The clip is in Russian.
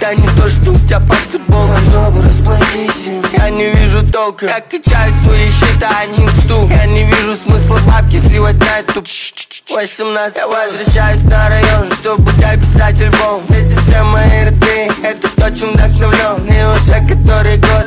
Я не то, что у тебя под футболкой. Попробуй расплатись. Я не вижу толка. Я качаю свои счета, а не инсту. Я не вижу смысла бабки сливать на эту 18. Я возвращаюсь на район, чтобы дописать альбом. Эти все мои роды, это то, чем вдохновлен. И уже который год